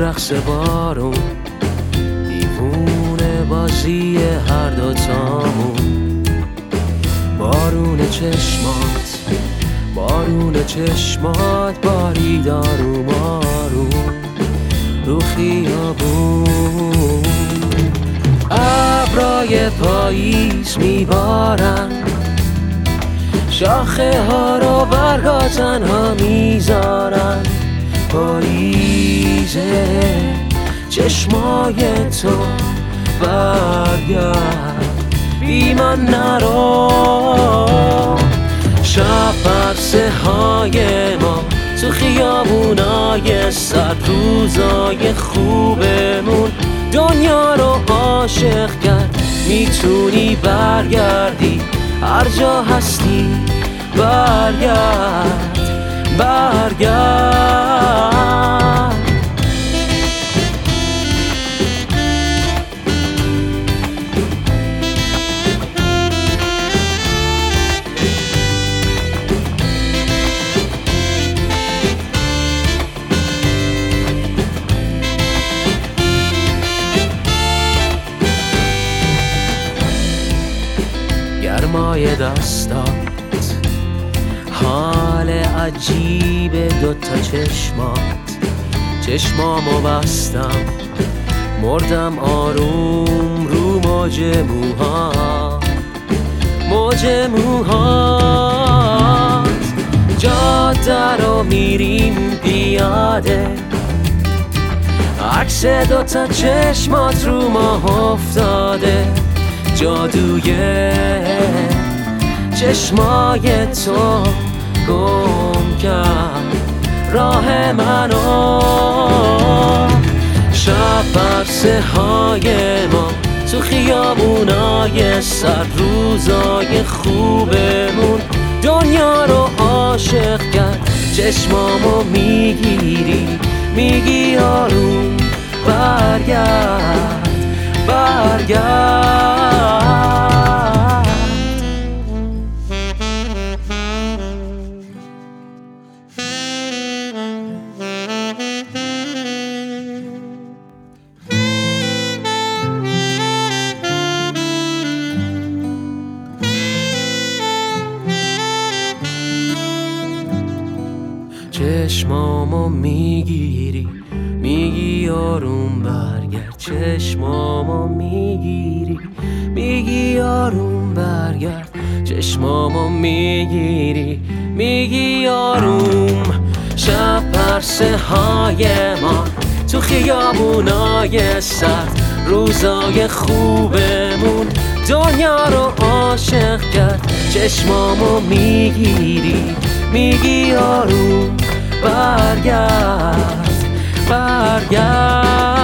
رقص بارون، دیوونه بازی هر دوتامون. بارون چشمات، بارون چشمات بارید آروم آروم رو خیابون. ابرای پاییز میبارن، شاخه ها رو برگا تنها میذارن. پاییزه چشمای تو، برگرد بی من نرو. شب برسه های ما تو خیابونای سرد، روزای خوبمون دنیا رو عاشق کرد. میتونی برگردی هر جا هستی، برگرد برگرد. گرمای دستات، حال عجیب دوتا چشمات. چشمامو بستم مردم آروم رو موج موهات، موج موهات. جاده رو میریم پیاده، عکس دوتا چشمات رو ما افتاده. جادوی چشمای تو گم کرد راه منو. شب برسه های ما تو خیابونای سرد، روزای خوبمون دنیا رو عاشق کرد. چشمامو میگیری میگی آروم، برگرد برگرد. چشمامو میگیری میگی آروم، برگرد. چشمامو میگیری میگی آروم، برگرد. چشمامو میگیری میگی آروم. شب پرسه های ما تو خیابونای سرد، روزای خوبمون دنیا رو عاشق کرد. چشمامو میگیری میگی آروم، برگرد برگرد.